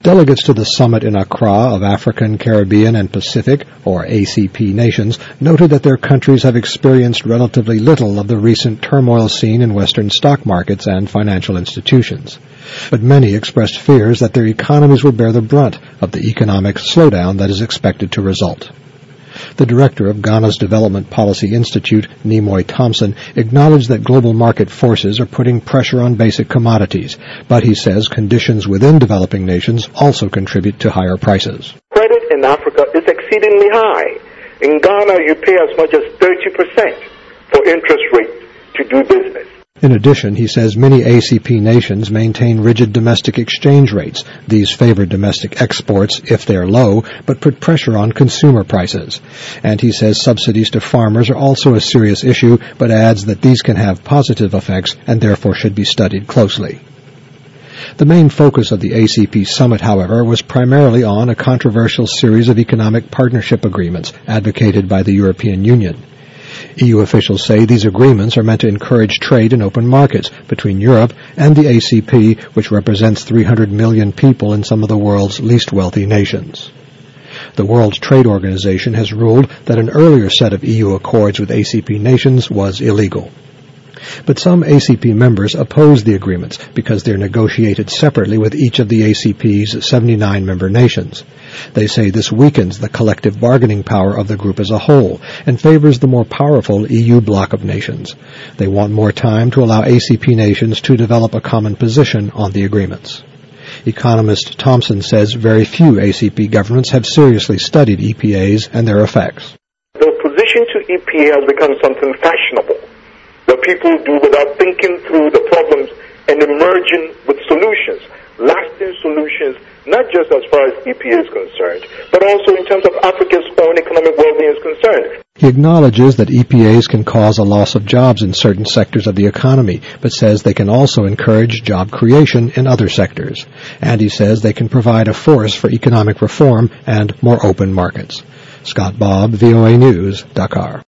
Delegates to the summit in Accra of African, Caribbean, and Pacific, or ACP nations, noted that their countries have experienced relatively little of the recent turmoil seen in Western stock markets and financial institutions. But many expressed fears that their economies will bear the brunt of the economic slowdown that is expected to result. The director of Ghana's Development Policy Institute, Nimoy Thompson, acknowledged that global market forces are putting pressure on basic commodities, but he says conditions within developing nations also contribute to higher prices. Credit in Africa is exceedingly high. In Ghana, you pay as much as 30% for interest rate to do business. In addition, he says many ACP nations maintain rigid domestic exchange rates. These favor domestic exports if they are low, but put pressure on consumer prices. And he says subsidies to farmers are also a serious issue, but adds that these can have positive effects and therefore should be studied closely. The main focus of the ACP summit, however, was primarily on a controversial series of economic partnership agreements advocated by the European Union. EU officials say these agreements are meant to encourage trade in open markets between Europe and the ACP, which represents 300 million people in some of the world's least wealthy nations. The World Trade Organization has ruled that an earlier set of EU accords with ACP nations was illegal. But some ACP members oppose the agreements because they're negotiated separately with each of the ACP's 79 member nations. They say this weakens the collective bargaining power of the group as a whole and favors the more powerful EU bloc of nations. They want more time to allow ACP nations to develop a common position on the agreements. Economist Thompson says very few ACP governments have seriously studied EPAs and their effects. The opposition to EPA has become something fashionable that people do without thinking through the problems and emerging with solutions, lasting solutions, not just as far as EPA is concerned, but also in terms of Africa's own economic well-being is concerned. He acknowledges that EPAs can cause a loss of jobs in certain sectors of the economy, but says they can also encourage job creation in other sectors. And he says they can provide a force for economic reform and more open markets. Scott Bobb, VOA News, Dakar.